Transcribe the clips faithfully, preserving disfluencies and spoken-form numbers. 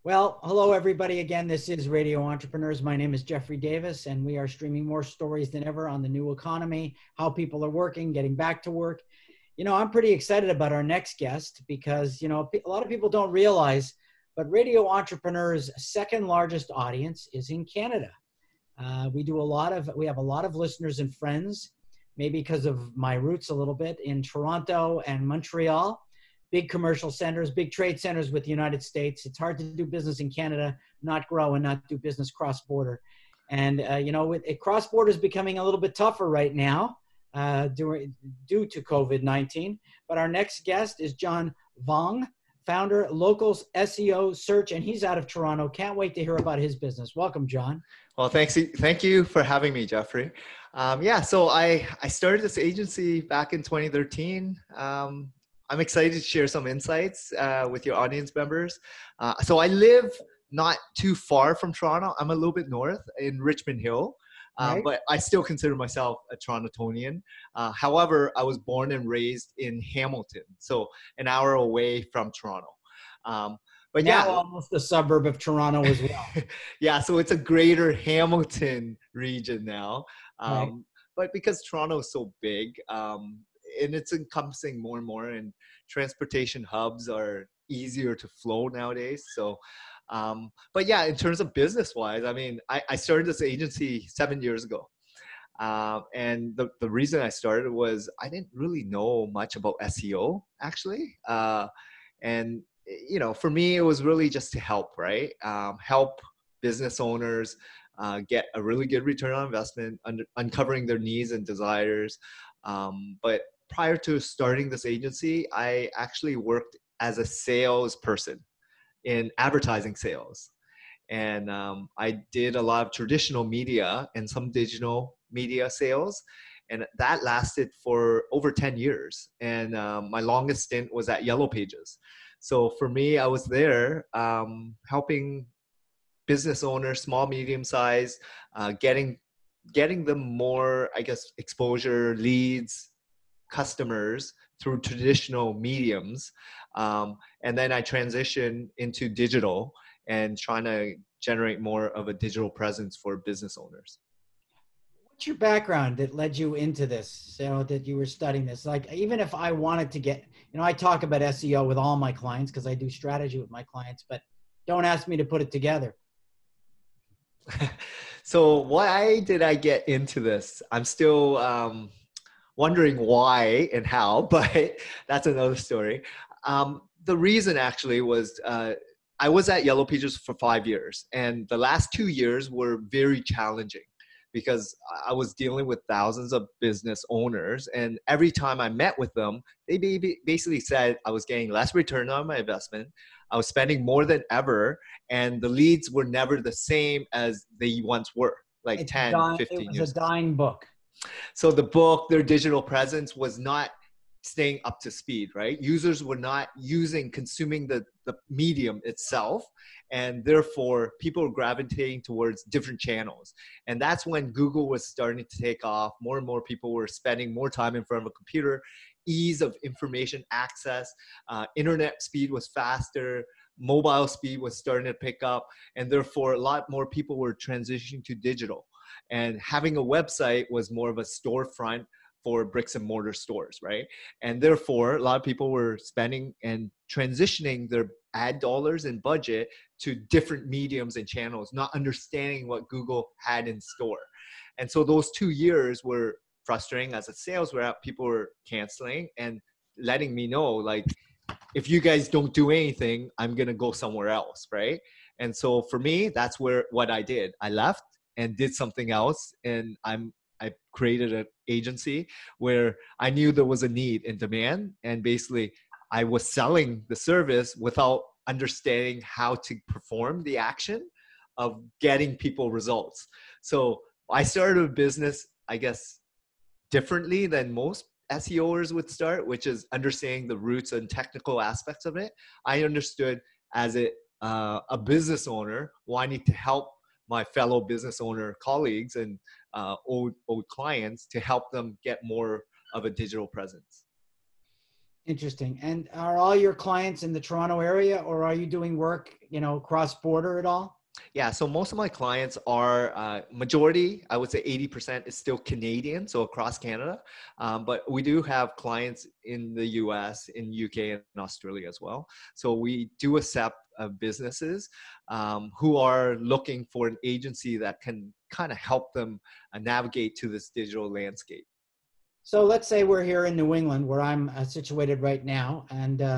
Well, hello everybody again. This is Radio Entrepreneurs. My name is Jeffrey Davis, and we are streaming more stories than ever on the new economy, how people are working, getting back to work. You know, I'm pretty excited about our next guest because, you know, a lot of people don't realize, but Radio Entrepreneurs' second largest audience is in Canada. Uh, we do a lot of, we have a lot of listeners and friends, maybe because of my roots a little bit in Toronto and Montreal. Big commercial centers, big trade centers with the United States. It's hard to do business in Canada, not grow and not do business cross-border. And, uh, you know, it, it, cross-border is becoming a little bit tougher right now uh, due, due to COVID nineteen. But our next guest is John Vuong, founder, Locals S E O Search, and he's out of Toronto. Can't wait to hear about his business. Welcome, John. Well, thanks. Thank you for having me, Jeffrey. Um, yeah, so I, I started this agency back in twenty thirteen. Um, I'm excited to share some insights uh, with your audience members. Uh, so I live not too far from Toronto. I'm a little bit north in Richmond Hill, um, Right. but I still consider myself a Torontonian. Uh, however, I was born and raised in Hamilton, so an hour away from Toronto. Um, but Now yeah, almost a suburb of Toronto as well. yeah, so it's a greater Hamilton region now. Right. Um, but because Toronto is so big, um, and it's encompassing more and more, and transportation hubs are easier to flow nowadays. So, um, but yeah, in terms of business wise, I mean, I, I started this agency seven years ago. Uh, and the, the reason I started was I didn't really know much about S E O actually. Uh, and, you know, for me, it was really just to help, right? Um, help business owners uh, get a really good return on investment, under, uncovering their needs and desires. Um, but prior to starting this agency, I actually worked as a salesperson in advertising sales. And um, I did a lot of traditional media and some digital media sales. And that lasted for over ten years. And um, my longest stint was at Yellow Pages. So for me, I was there um, helping business owners, small, medium size, uh, getting getting them more, I guess, exposure, leads, customers through traditional mediums. Um, and then I transitioned into digital and trying to generate more of a digital presence for business owners. What's your background that led you into this? So that you were studying this? Like, even if I wanted to get, you know, I talk about S E O with all my clients because I do strategy with my clients, but don't ask me to put it together. So why did I get into this? I'm still um, wondering why and how, but that's another story. Um, the reason actually was uh, I was at Yellow Pages for five years, and the last two years were very challenging because I was dealing with thousands of business owners, and every time I met with them, they basically said I was getting less return on my investment. I was spending more than ever, and the leads were never the same as they once were, like It's ten, dying, it fifteen was a years ago. dying book. So the book, their digital presence was not staying up to speed, right? Users were not using, consuming the, the medium itself. And therefore, people were gravitating towards different channels. And that's when Google was starting to take off. More and more people were spending more time in front of a computer. Ease of information access, uh, internet speed was faster. Mobile speed was starting to pick up. And therefore, a lot more people were transitioning to digital. And having a website was more of a storefront for bricks and mortar stores, right? And therefore, a lot of people were spending and transitioning their ad dollars and budget to different mediums and channels, not understanding what Google had in store. And so those two years were frustrating as a sales rep. People were canceling and letting me know, like, if you guys don't do anything, I'm going to go somewhere else, right? And so for me, that's where what I did. I left and did something else, and I'm I created an agency where I knew there was a need and demand, and basically I was selling the service without understanding how to perform the action of getting people results. So I started a business, I guess, differently than most SEOers would start, which is understanding the roots and technical aspects of it. I understood as a, uh, a business owner wanting to help my fellow business owner colleagues and uh, old old clients to help them get more of a digital presence. Interesting. And are all your clients in the Toronto area, or are you doing work, you know, cross border at all? Yeah, so most of my clients are uh, majority, I would say eighty percent is still Canadian, so across Canada. Um, but we do have clients in the U S, in U K, and Australia as well. So we do accept uh, businesses um, who are looking for an agency that can kind of help them uh, navigate to this digital landscape. So let's say we're here in New England, where I'm uh, situated right now, and uh,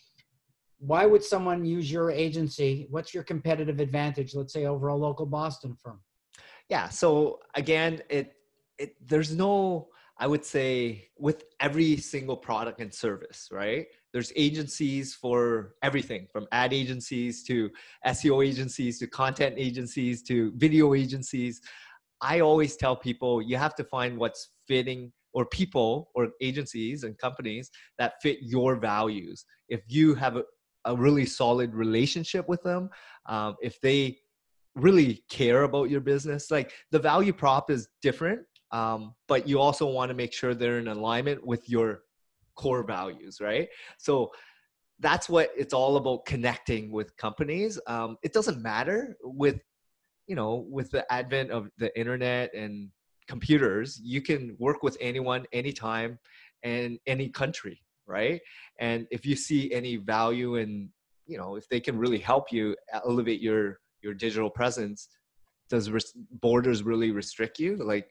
why would someone use your agency? What's your competitive advantage, let's say, over a local Boston firm? Yeah. So again, it it there's no, I would say, with every single product and service, right? There's agencies for everything, from ad agencies to S E O agencies to content agencies to video agencies. I always tell people you have to find what's fitting, or people or agencies and companies that fit your values. If you have a, a really solid relationship with them, um, if they really care about your business, like the value prop is different, um, but you also want to make sure they're in alignment with your core values, right? So that's what it's all about, connecting with companies. Um, it doesn't matter with, you know, with the advent of the internet and computers, you can work with anyone, anytime, and any country, right? And if you see any value in, you know, if they can really help you elevate your your digital presence, does res- borders really restrict you? Like,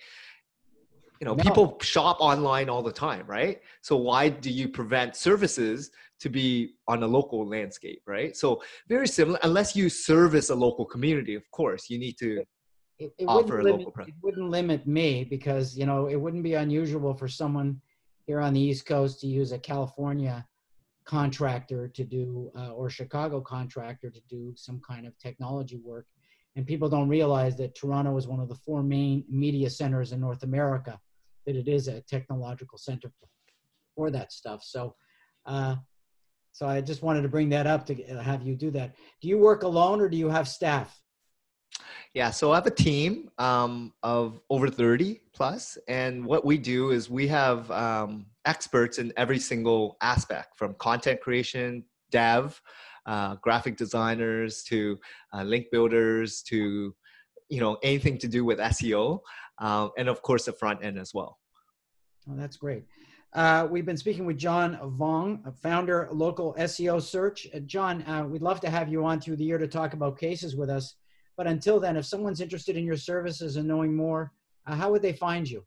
you know, No. people shop online all the time, right? So why do you prevent services to be on a local landscape, right? So very similar, unless you service a local community, of course, you need to It, it offer wouldn't a limit, local presence. it wouldn't limit me, because, you know, it wouldn't be unusual for someone here on the East Coast to use a California contractor to do, uh, or Chicago contractor to do some kind of technology work. And people don't realize that Toronto is one of the four main media centers in North America, that it is a technological center for, for that stuff. So, uh, so I just wanted to bring that up to have you do that. Do you work alone, or do you have staff? Yeah, so I have a team um, of over thirty plus, and what we do is we have um, experts in every single aspect, from content creation, dev, uh, graphic designers, to uh, link builders, to, you know, anything to do with S E O, um, and of course the front end as well. Oh, that's great. Uh, we've been speaking with John Vuong, founder, Local S E O Search. Uh, John, uh, we'd love to have you on through the year to talk about cases with us. But until then, if someone's interested in your services and knowing more, uh, how would they find you?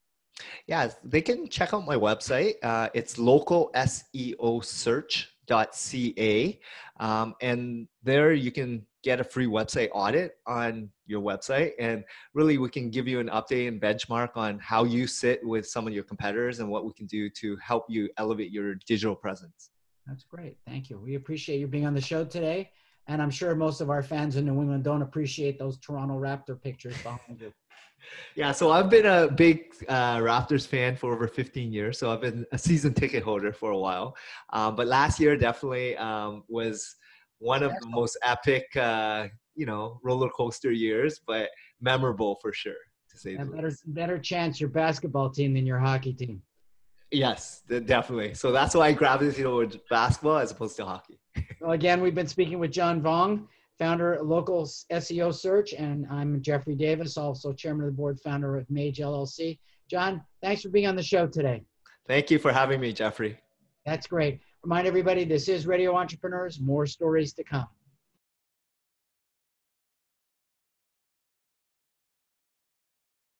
Yeah, they can check out my website. Uh, it's local S E O search dot C A. Um, and there you can get a free website audit on your website. And really, we can give you an update and benchmark on how you sit with some of your competitors and what we can do to help you elevate your digital presence. That's great. Thank you. We appreciate you being on the show today. And I'm sure most of our fans in New England don't appreciate those Toronto Raptor pictures behind you. Yeah, so I've been a big uh, Raptors fan for over fifteen years. So I've been a season ticket holder for a while. Um, but last year definitely um, was one of the most epic, uh, you know, roller coaster years, but memorable for sure, to say the better, least. better chance your basketball team than your hockey team. Yes, definitely. So that's why I gravitated towards basketball as opposed to hockey. Well, again, we've been speaking with John Vuong, founder of Local S E O Search, and I'm Jeffrey Davis, also chairman of the board, founder of Mage L L C. John, thanks for being on the show today. Thank you for having me, Jeffrey. That's great. Remind everybody, this is Radio Entrepreneurs, more stories to come.